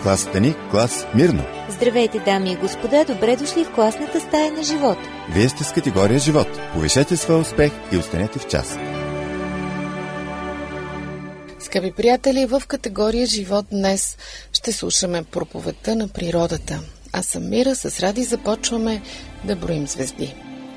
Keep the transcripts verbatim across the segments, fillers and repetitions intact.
Класата ни – клас Мирно. Здравейте, дами и господа, добре дошли в класната стая на живот. Вие сте с категория живот. Повишете своя успех и останете в час. Скъпи приятели, в категория живот днес ще слушаме проповедта на природата. Аз съм Мира, с Ради започваме да броим звезди.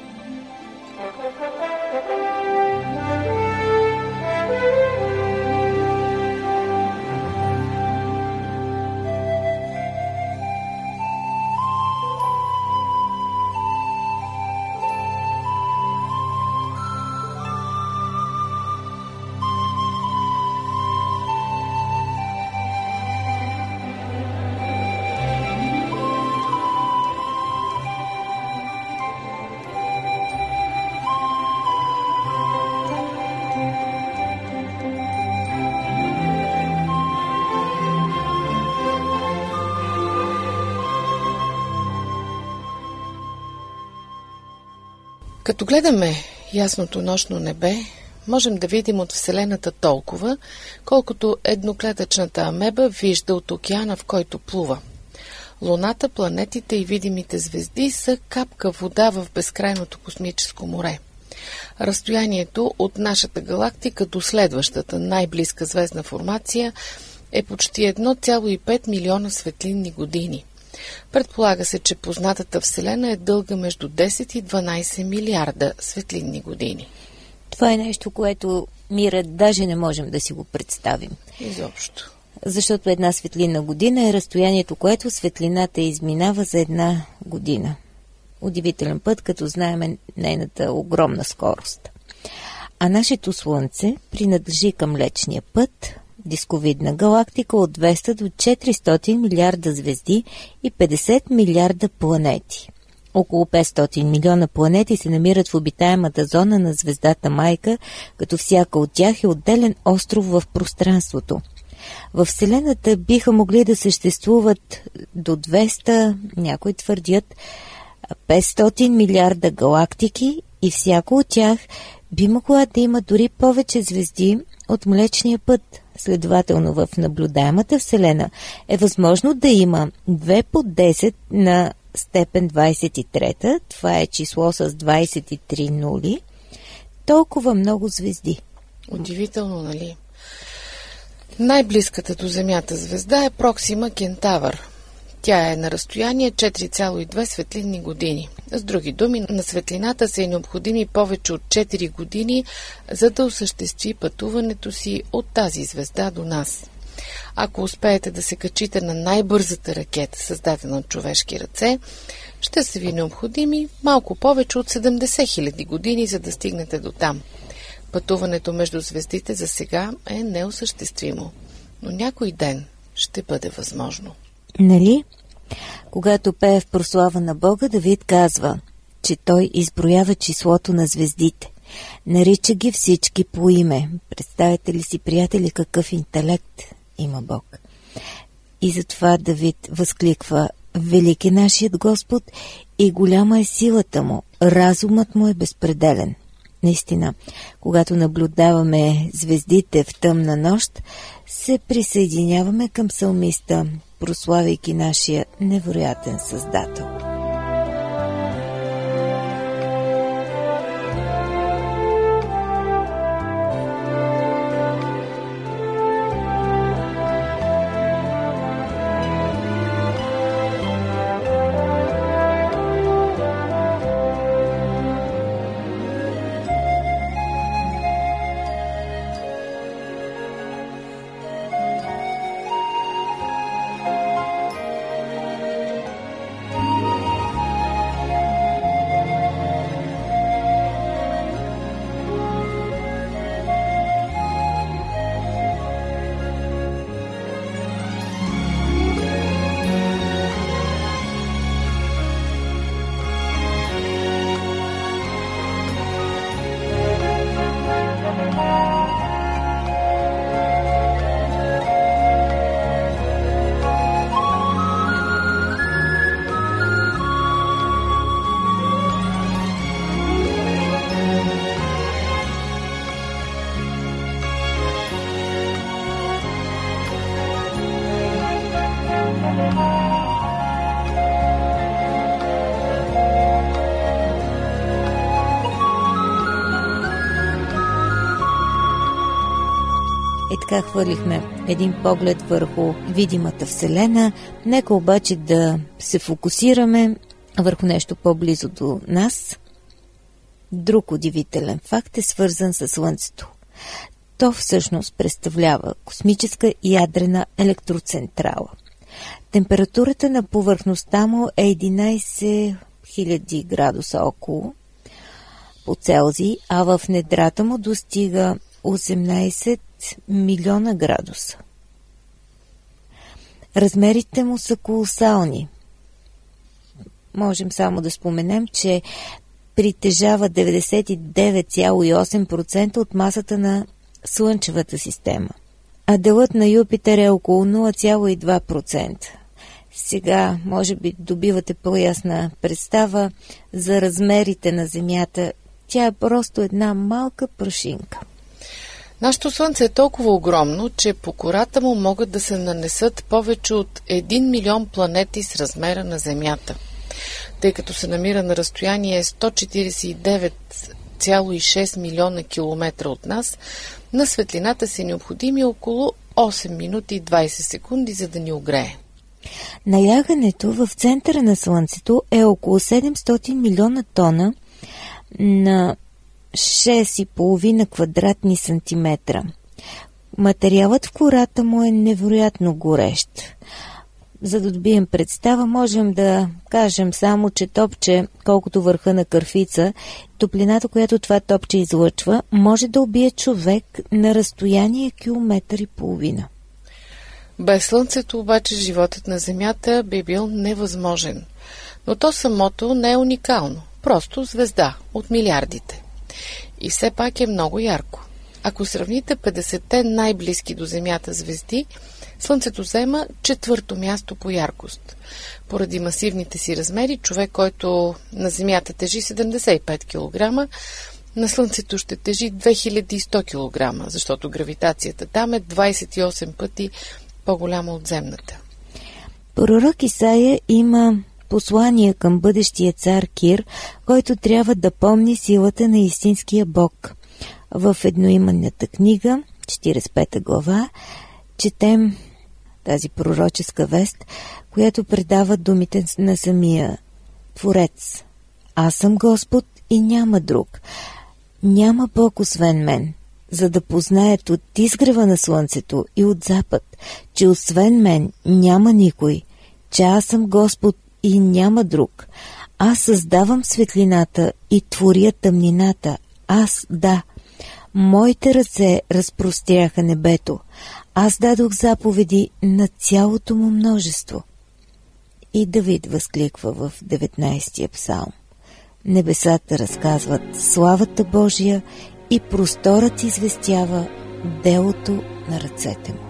Като гледаме ясното нощно небе, можем да видим от Вселената толкова, колкото едноклетъчната амеба вижда от океана, в който плува. Луната, планетите и видимите звезди са капка вода в безкрайното космическо море. Разстоянието от нашата галактика до следващата най-близка звездна формация е почти едно цяло и пет милиона светлинни години. Предполага се, че познатата Вселена е дълга между десет и дванайсет милиарда светлинни години. Това е нещо, което, Мира, даже не можем да си го представим. Изобщо. Защото една светлинна година е разстоянието, което светлината изминава за една година. Удивителен път, като знаем нейната огромна скорост. А нашето Слънце принадлежи към Млечния път, дисковидна галактика от двеста до четиристотин милиарда звезди и петдесет милиарда планети. Около петстотин милиона планети се намират в обитаемата зона на звездата майка, като всяка от тях е отделен остров в пространството. Във Вселената биха могли да съществуват до двеста, някои твърдят, петстотин милиарда галактики и всяко от тях би могла да има дори повече звезди от Млечния път. Следователно в наблюдаемата Вселена е възможно да има две по десет на степен двайсет и трета, това е число с двайсет и три нули, толкова много звезди. Удивително, нали? Най-близката до Земята звезда е Проксима Кентавър. Тя е на разстояние четири цяло и две светлинни години. С други думи, на светлината са и необходими повече от четири години, за да осъществи пътуването си от тази звезда до нас. Ако успеете да се качите на най-бързата ракета, създадена от човешки ръце, ще са ви необходими малко повече от седемдесет хиляди години, за да стигнете до там. Пътуването между звездите за сега е неосъществимо, но някой ден ще бъде възможно. Нали? Когато пее в прослава на Бога, Давид казва, че той изброява числото на звездите. Нарича ги всички по име. Представете ли си, приятели, какъв интелект има Бог? И затова Давид възкликва: велик е нашият Господ и голяма е силата му, разумът му е безпределен. Наистина, когато наблюдаваме звездите в тъмна нощ, се присъединяваме към псалмиста, прославяйки нашия невероятен Създател. Е така хвърлихме един поглед върху видимата Вселена. Нека обаче да се фокусираме върху нещо по-близо до нас. Друг удивителен факт е свързан с Слънцето. То всъщност представлява космическа ядрена електроцентрала. Температурата на повърхността му е единайсет хиляди градуса около по Целзий, а в недрата му достига осемнайсет милиона градуса. Размерите му са колосални. Можем само да споменем, че притежава деветдесет и девет цяло и осем процента от масата на Слънчевата система, а делът на Юпитер е около нула цяло и два процента. Сега, може би, добивате по-ясна представа за размерите на Земята. Тя е просто една малка прашинка. Нашето Слънце е толкова огромно, че по кората му могат да се нанесат повече от един милион планети с размера на Земята. Тъй като се намира на разстояние сто четирийсет и девет цяло и шест милиона километра от нас, на светлината са необходими около осем минути и двайсет секунди, за да ни огрее. Налягането в центъра на Слънцето е около седемстотин милиона тона на шест и половина квадратни сантиметра. Материалът в кората му е невероятно горещ. За да добием представа, можем да кажем само, че топче, колкото върха на кърфица, топлината, която това топче излъчва, може да убие човек на разстояние километър и половина. Без Слънцето обаче животът на Земята би бил невъзможен. Но то самото не е уникално. Просто звезда от милиардите. И все пак е много ярко. Ако сравните петдесетте най-близки до Земята звезди, Слънцето заема четвърто място по яркост. Поради масивните си размери, човек, който на Земята тежи седемдесет и пет килограма, на Слънцето ще тежи две хиляди и сто килограма, защото гравитацията там е двайсет и осем пъти по-голяма от земната. Пророк Исаия има послание към бъдещия цар Кир, който трябва да помни силата на истинския Бог. В едноименната книга, четирийсет и пета глава, четем тази пророческа вест, която предава думите на самия Творец. Аз съм Господ и няма друг. Няма Бог освен мен, за да познаят от изгрева на слънцето и от запад, че освен мен няма никой, че аз съм Господ и няма друг. Аз създавам светлината и творя тъмнината. Аз, да. Моите ръце разпростряха небето. Аз дадох заповеди на цялото му множество. И Давид възкликва в деветнайсетия псалм. Небесата разказват славата Божия и просторът известява делото на ръцете му.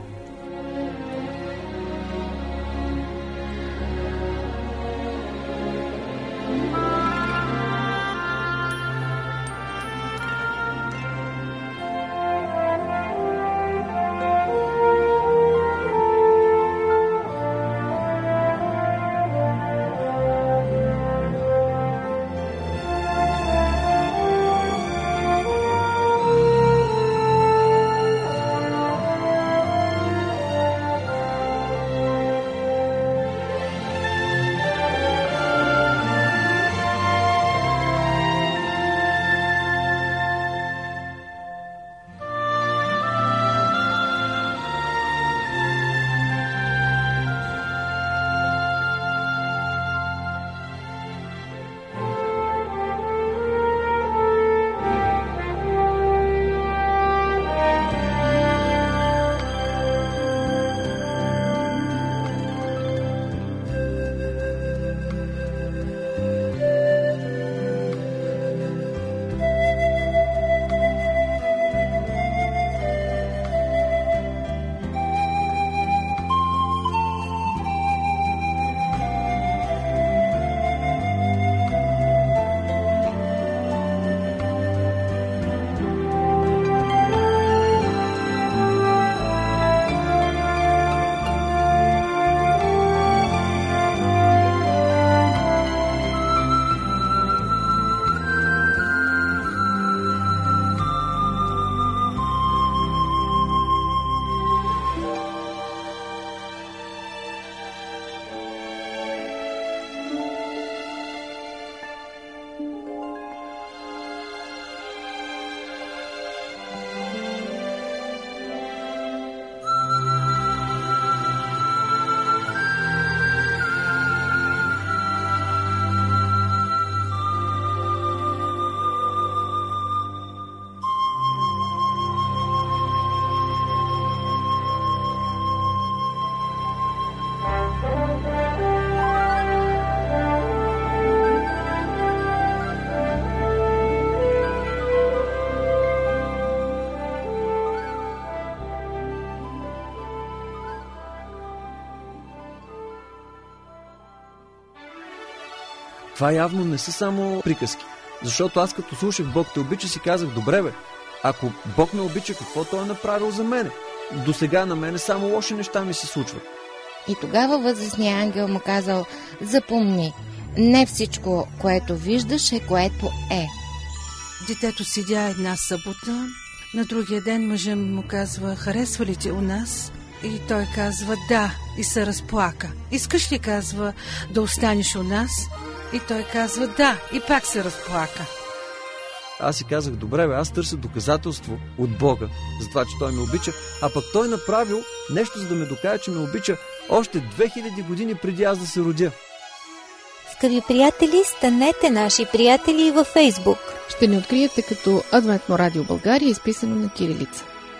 Това явно не са само приказки. Защото аз като слушах Бог те обича, си казах, добре бе, ако Бог ме обича, какво Той е направил за мене? До сега на мене само лоши неща ми се случват. И тогава възрастният ангел му казал: запомни, не всичко, което виждаш е което е. Детето седя една събота, на другия ден мъжът му казва: харесва ли ти у нас? И той казва да, и се разплака. Искаш ли, казва, да останеш у нас? И той казва да, и пак се разплака. Аз си казах, добре бе, аз търся доказателство от Бога за това, че Той ме обича, а пък Той направил нещо, за да ме докаже, че ме обича още две хиляди години преди аз да се родя. Скъпи приятели, станете наши приятели и във Фейсбук. Ще ни откриете като Адвентно радио България, изписано на кирилица.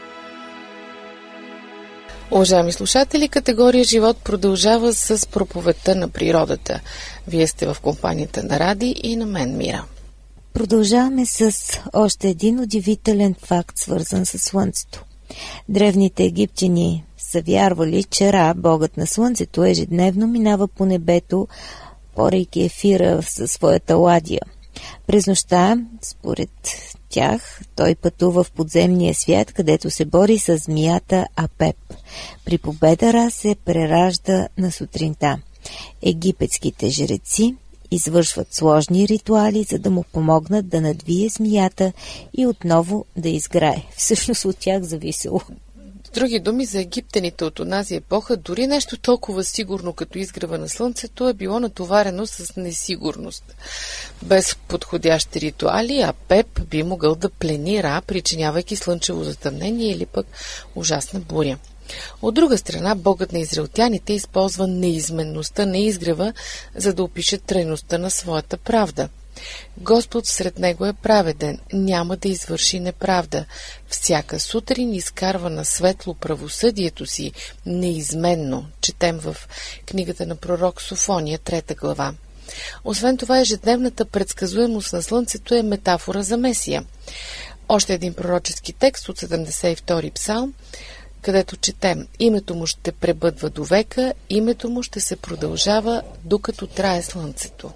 Уважаеми слушатели, категория Живот продължава с проповедта на природата. Вие сте в компанията на Ради и на мен, Мира. Продължаваме с още един удивителен факт, свързан с Слънцето. Древните египтяни са вярвали, че Ра, богът на Слънцето, ежедневно минава по небето, порейки ефира със своята ладия. През нощта, според тях, той пътува в подземния свят, където се бори с змията Апеп. При победа Ра се преражда на сутринта. Египетските жреци извършват сложни ритуали, за да му помогнат да надвие змията и отново да изграе. Всъщност от тях зависело. С други думи, за египтяните от онази епоха, дори нещо толкова сигурно като изгрева на Слънцето е било натоварено с несигурност. Без подходящи ритуали, Апеп би могъл да плени Ра, причинявайки слънчево затъмнение или пък ужасна буря. От друга страна, богът на израелтяните използва неизменността на изгрева, за да опише трайността на своята правда. Господ сред него е праведен, няма да извърши неправда. Всяка сутрин изкарва на светло правосъдието си неизменно, четем в книгата на пророк Софония, трета глава. Освен това, ежедневната предсказуемост на Слънцето е метафора за Месия. Още един пророчески текст от седемдесет и втори псалм, където четем: името му ще пребъдва до века, името му ще се продължава, докато трае Слънцето.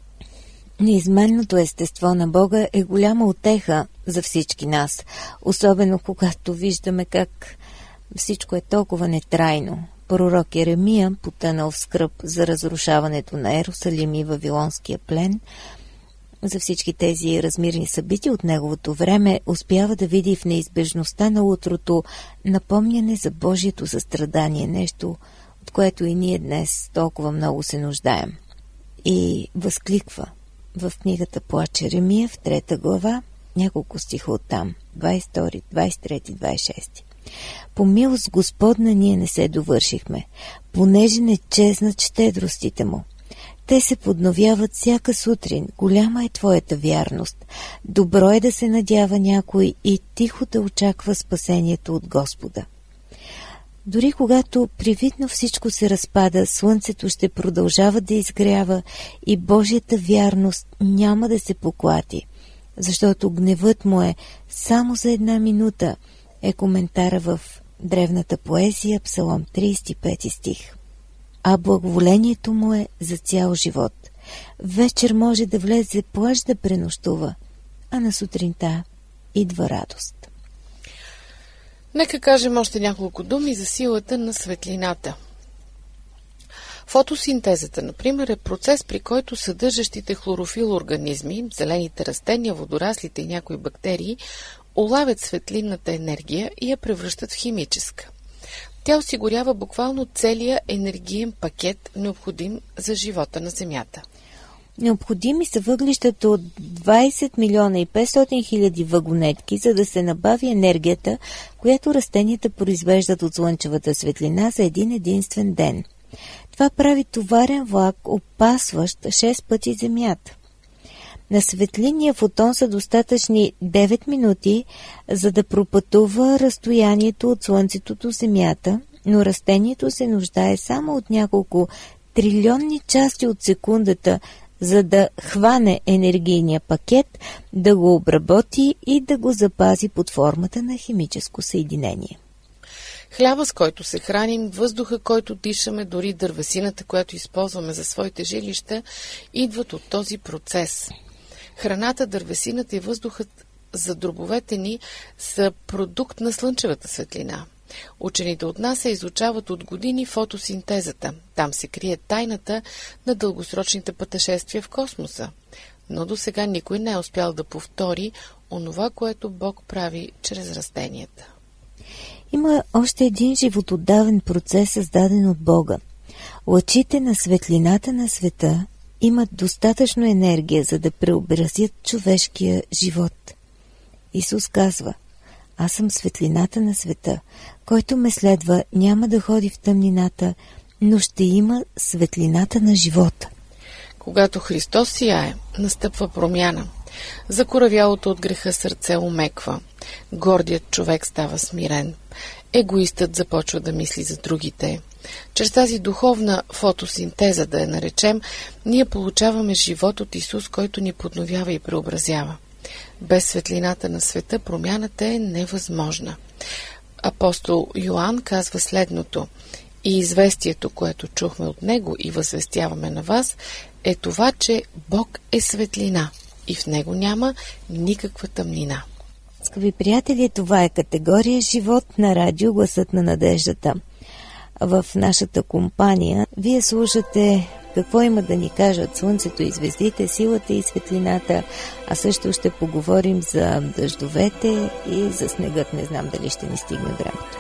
Неизменното естество на Бога е голяма утеха за всички нас, особено когато виждаме как всичко е толкова нетрайно. Пророк Еремия, потънал в скръб за разрушаването на Ерусалим и Вавилонския плен, за всички тези размирни събития от неговото време, успява да види в неизбежността на утрото напомняне за Божието състрадание, нещо, от което и ние днес толкова много се нуждаем. И възкликва в книгата Плач Еремия, в трета глава, няколко стиха оттам, двадесет и втори, двадесет и трети, двадесет и шести. По милост Господна ние не се довършихме, понеже не чезнат щедростите му. Те се подновяват всяка сутрин, голяма е твоята вярност. Добро е да се надява някой и тихо да очаква спасението от Господа. Дори когато привидно всичко се разпада, слънцето ще продължава да изгрява и Божията вярност няма да се поклати, защото гневът му е само за една минута, е коментара в древната поезия, Псалом тридесет и пети стих. А благоволението му е за цял живот. Вечер може да влезе плач да пренощува, а на сутринта идва радост. Нека кажем още няколко думи за силата на светлината. Фотосинтезата, например, е процес, при който съдържащите хлорофил организми, зелените растения, водораслите и някои бактерии, улавят светлинната енергия и я превръщат в химическа. Тя осигурява буквално целия енергиен пакет, необходим за живота на Земята. Необходими са въглищата от двадесет милиона и петстотин хиляди вагонетки, за да се набави енергията, която растенията произвеждат от слънчевата светлина за един единствен ден. Това прави товарен влак, опасващ шест пъти Земята. На светлинния фотон са достатъчни девет минути, за да пропътува разстоянието от Слънцето до Земята, но растението се нуждае само от няколко трилионни части от секундата, за да хване енергийния пакет, да го обработи и да го запази под формата на химическо съединение. Хляба, с който се храним, въздуха, който дишаме, дори дървесината, която използваме за своите жилища, идват от този процес. Храната, дървесината и въздухът за дробовете ни са продукт на слънчевата светлина. Учените от нас се изучават от години фотосинтезата. Там се крие тайната на дългосрочните пътешествия в космоса. Но до сега никой не е успял да повтори онова, което Бог прави чрез растенията. Има още един животодавен процес, създаден от Бога. Лъчите на светлината на света имат достатъчно енергия, за да преобразят човешкия живот. Исус казва: аз съм светлината на света. Който ме следва, няма да ходи в тъмнината, но ще има светлината на живота. Когато Христос сияе, настъпва промяна. Закоравялото от греха сърце омеква. Гордият човек става смирен. Егоистът започва да мисли за другите. Чрез тази духовна фотосинтеза, да я наречем, ние получаваме живот от Исус, който ни подновява и преобразява. Без светлината на света промяната е невъзможна. Апостол Йоан казва следното: и известието, което чухме от него и възвестяваме на вас, е това, че Бог е светлина и в него няма никаква тъмнина. Скъпи приятели, това е категория живот на радио Гласът на надеждата. В нашата компания вие слушате какво има да ни кажат слънцето и звездите, силата и светлината, а също ще поговорим за дъждовете и за снегът. Не знам дали ще ни стигне времето.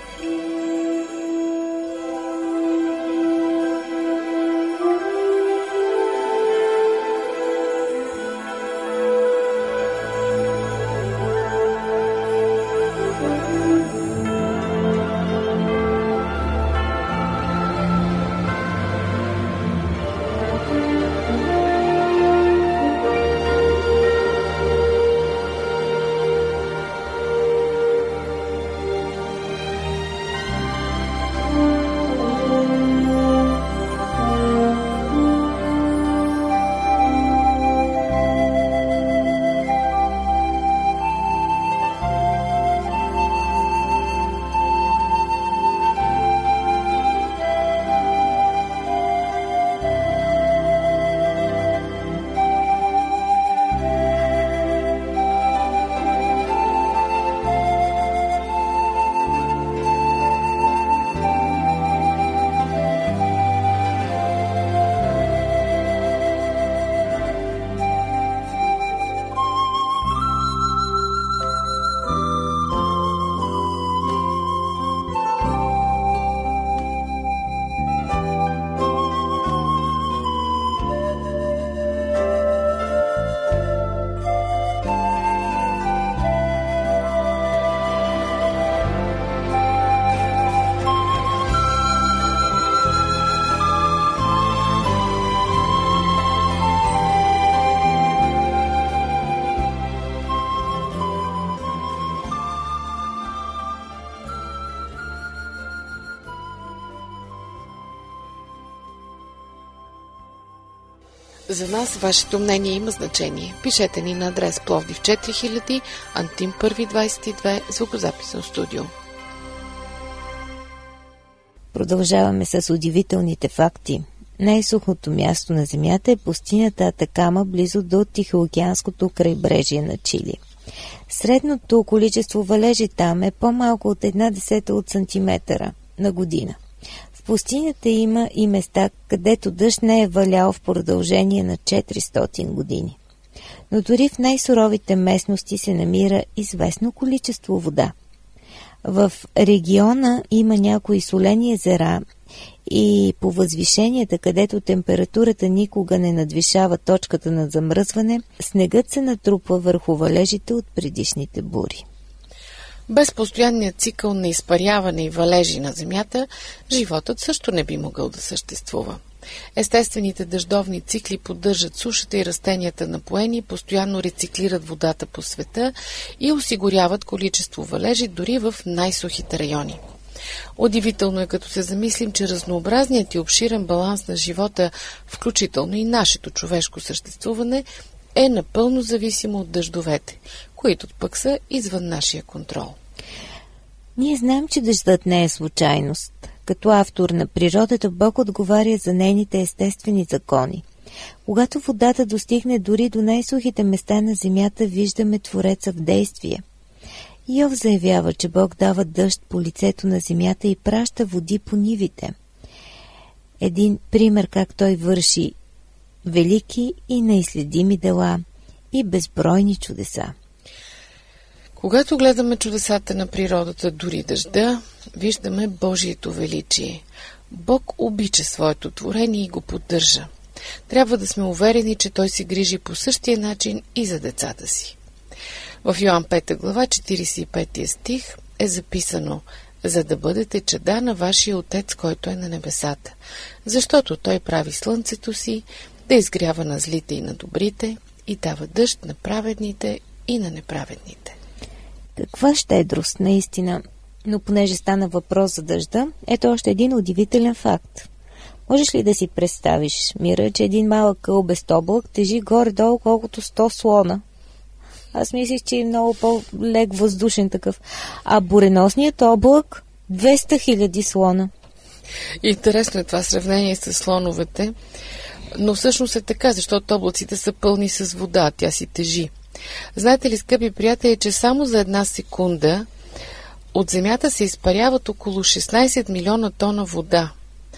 За нас вашето мнение има значение. Пишете ни на адрес Пловдив четири хиляди, Антим първи двадесет и две, звукозаписно студио. Продължаваме с удивителните факти. Най-сухото място на Земята е пустинята Атакама, близо до Тихоокеанското крайбрежие на Чили. Средното количество валежи там е по-малко от една десета от сантиметъра на година. В пустинята има и места, където дъжд не е валял в продължение на четиристотин години. Но дори в най-суровите местности се намира известно количество вода. В региона има някои солени езера и по възвишенията, където температурата никога не надвишава точката на замръзване, снегът се натрупва върху валежите от предишните бури. Без постоянния цикъл на изпаряване и валежи на Земята, животът също не би могъл да съществува. Естествените дъждовни цикли поддържат сушата и растенията напоени, постоянно рециклират водата по света и осигуряват количество валежи дори в най-сухите райони. Удивително е, като се замислим, че разнообразният и обширен баланс на живота, включително и нашето човешко съществуване, е напълно зависимо от дъждовете, които пък са извън нашия контрол. Ние знаем, че дъждът не е случайност. Като автор на природата, Бог отговаря за нейните естествени закони. Когато водата достигне дори до най-сухите места на земята, виждаме Твореца в действие. Йов заявява, че Бог дава дъжд по лицето на земята и праща води по нивите. Един пример как той върши велики и неизследими дела и безбройни чудеса. Когато гледаме чудесата на природата, дори дъжда, виждаме Божието величие. Бог обича своето творение и го поддържа. Трябва да сме уверени, че Той се грижи по същия начин и за децата си. В Йоан пета глава, четиридесет и пети стих е записано: за да бъдете чада на вашия Отец, който е на небесата, защото Той прави слънцето си да изгрява на злите и на добрите и дава дъжд на праведните и на неправедните. Каква щедрост, наистина! Но понеже стана въпрос за дъжда, ето още един удивителен факт. Можеш ли да си представиш, Мира, че един малък кълбест облак тежи горе-долу колкото сто слона? Аз мислих, че е много по-лек въздушен такъв. А буреносният облак двеста хиляди слона. Интересно е това сравнение с слоновете, но всъщност е така, защото облаците са пълни с вода, тя си тежи. Знаете ли, скъпи приятели, че само за една секунда от земята се изпаряват около шестнадесет милиона тона вода.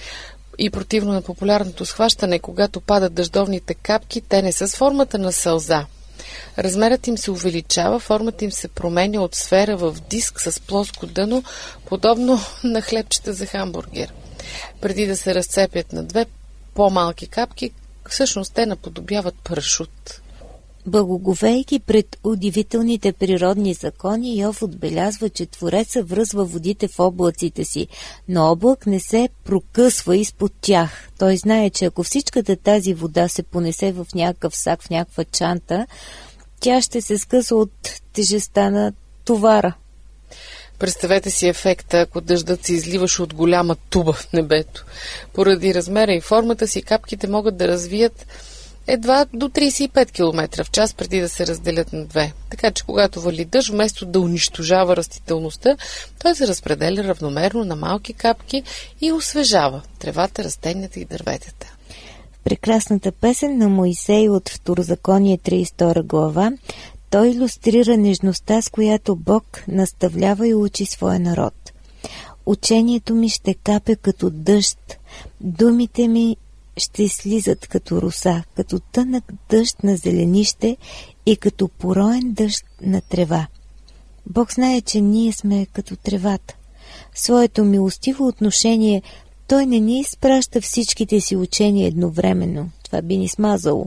И противно на популярното схващане, когато падат дъждовните капки, те не са с формата на сълза. Размерът им се увеличава, формата им се променя от сфера в диск с плоско дъно, подобно на хлебчета за хамбургер. Преди да се разцепят на две по-малки капки, всъщност те наподобяват парашут. Благоговейки пред удивителните природни закони, Йов отбелязва, че Твореца връзва водите в облаците си, но облак не се прокъсва изпод тях. Той знае, че ако всичката тази вода се понесе в някакъв сак, в някаква чанта, тя ще се скъса от тежестта на товара. Представете си ефекта, ако дъждът се изливаше от голяма туба в небето. Поради размера и формата си, капките могат да развият едва до тридесет и пет километра в час преди да се разделят на две. Така че когато вали дъжд, вместо да унищожава растителността, той се разпределя равномерно на малки капки и освежава тревата, растенията и дърветата. В прекрасната песен на Моисей от Второзаконие тридесет и втора глава той илюстрира нежността, с която Бог наставлява и учи своя народ. Учението ми ще капе като дъжд, думите ми ще слизат като роса, като тънък дъжд на зеленище и като пороен дъжд на трева. Бог знае, че ние сме като тревата. В своето милостиво отношение Той не ни изпраща всичките си учения едновременно. Това би ни смазало.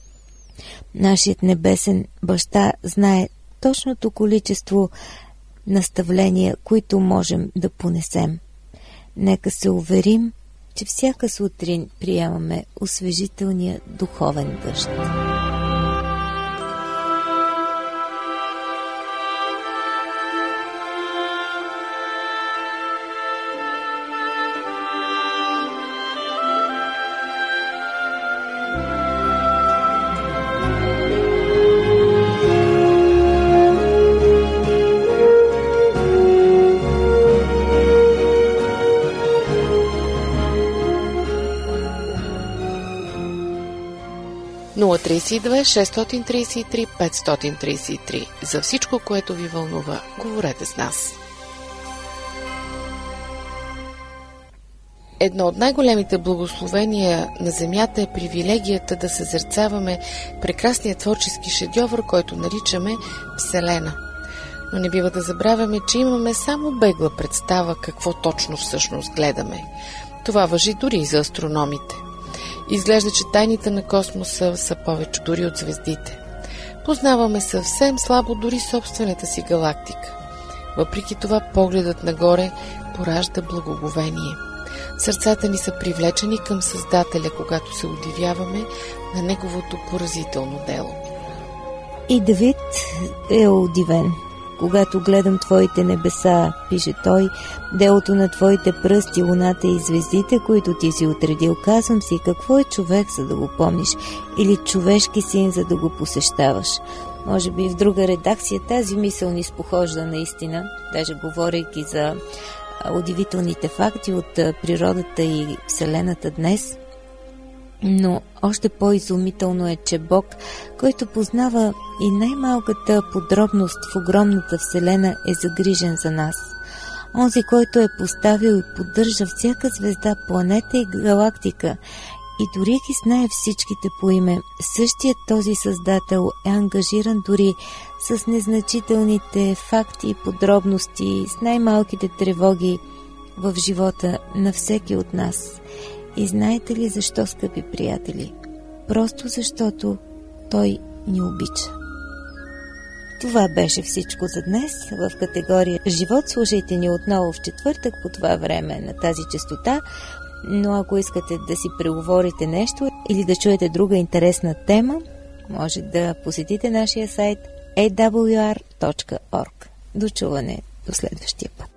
Нашият небесен баща знае точното количество наставления, които можем да понесем. Нека се уверим, че всяка сутрин приемаме освежителния духовен дъжд. нула тридесет и две шестстотин тридесет и три петстотин тридесет и три. За всичко, което ви вълнува, говорете с нас. Едно от най-големите благословения на земята е привилегията да съзерцаваме прекрасния творчески шедьовър, който наричаме Вселена. Но не бива да забравяме, че имаме само бегла представа какво точно всъщност гледаме. Това важи дори и за астрономите. Изглежда, че тайните на космоса са повече дори от звездите. Познаваме съвсем слабо дори собствената си галактика. Въпреки това, погледът нагоре поражда благоговение. Сърцата ни са привлечени към Създателя, когато се удивяваме на Неговото поразително дело. И Давид е удивен. Когато гледам Твоите небеса, пише той, делото на Твоите пръсти, луната и звездите, които Ти си отредил, казвам си, какво е човек, за да го помниш, или човешки син, за да го посещаваш. може би в друга редакция, тази мисъл ни спохожда наистина, даже говорейки за удивителните факти от природата и Вселената днес. Но още по-изумително е, че Бог, който познава и най-малката подробност в огромната Вселена, е загрижен за нас. Онзи, който е поставил и поддържа всяка звезда, планета и галактика, и дори ги знае всичките по име, същият този Създател е ангажиран дори с незначителните факти и подробности, с най-малките тревоги в живота на всеки от нас. И знаете ли защо, скъпи приятели? Просто защото Той ни обича. Това беше всичко за днес в категория Живот. Слушайте ни отново в четвъртък по това време на тази честота, но ако искате да си преговорите нещо или да чуете друга интересна тема, може да посетите нашия сайт ей дабъл ю ар точка орг. До чуване до следващия път.